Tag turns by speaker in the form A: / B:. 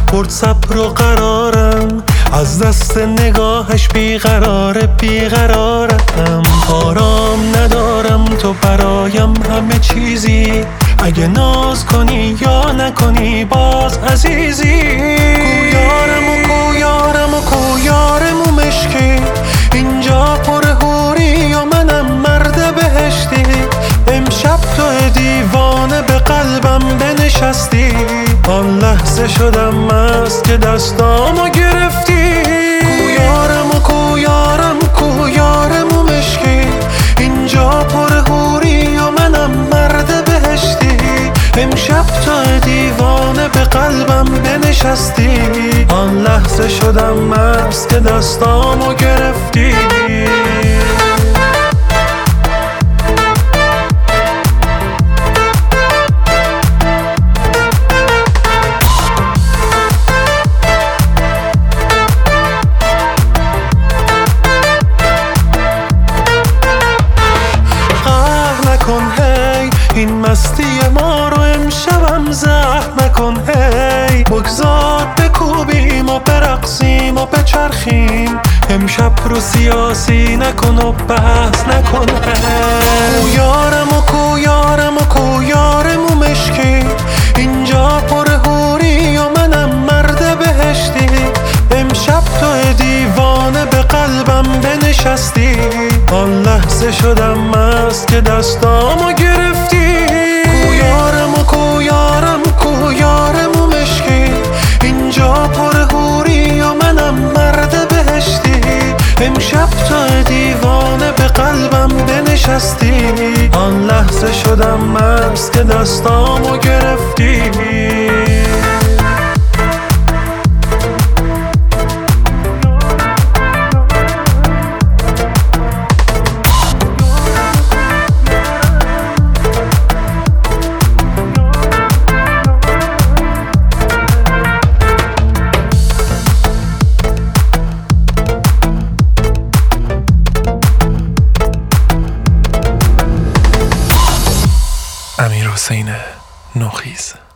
A: برد صبر و قرارم، از دست نگاهش بیقرارم. آرام ندارم، تو برایم همه چیزی، اگه ناز کنی یا نکنی باز عزیزی. کویارم و مشکی، اینجا پر حوری و منم مرد بهشتی. امشب تو دیوانه به قلبم بنشستی، آن لحظه شدم مست که دستامو گرفتی. کویارم و مشکی، اینجا پر حوری و منم مرد بهشتی. امشب تو دیوانه به قلبم بنشستی، آن لحظه شدم مست که دستامو گرفتی. این مستی ما رو امشبم زهر نکن، هی بگذار بکوبیم و برقصیم و بچرخیم. امشب رو سیاسی نکن و بحث نکن. کویارم و مشکی، اینجا پر حوری و منم مرد بهشتی. امشب تو دیوانه به قلبم بنشستی، آن لحظه شدم مست که دستامو گرفتی. کویارم و مشکی، اینجا پر حوری و منم مرد بهشتی. امشب تو دیوانه به قلبم بنشستی، آن لحظه شدم مست که دستامو گرفتی. امیرحسین نوخیز.